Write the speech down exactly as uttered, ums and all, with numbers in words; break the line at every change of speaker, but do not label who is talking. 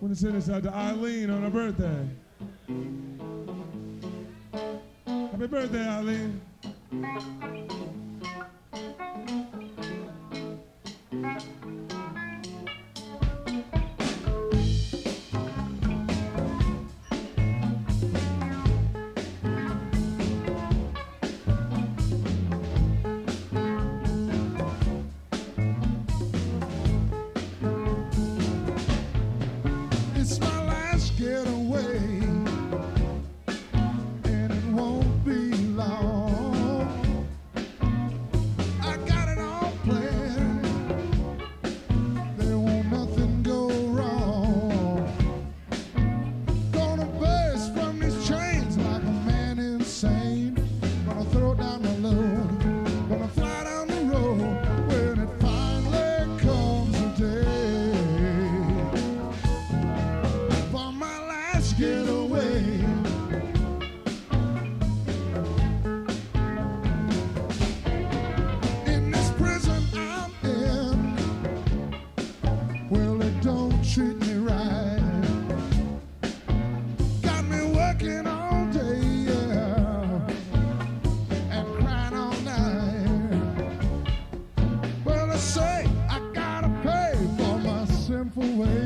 Want to send this out to Eileen on her birthday. Happy birthday, Eileen.
It's my last getaway, and it won't be long. I got it all planned, there won't nothing go wrong. Gonna burst from these chains like a man insane. Gonna throw down my load, gonna fly down the road when it finally comes a day. For my last getaway, in this prison I'm in, well, it don't treat me right. Got me working all day, yeah, and crying all night. Well, I say I gotta pay for my sinful ways.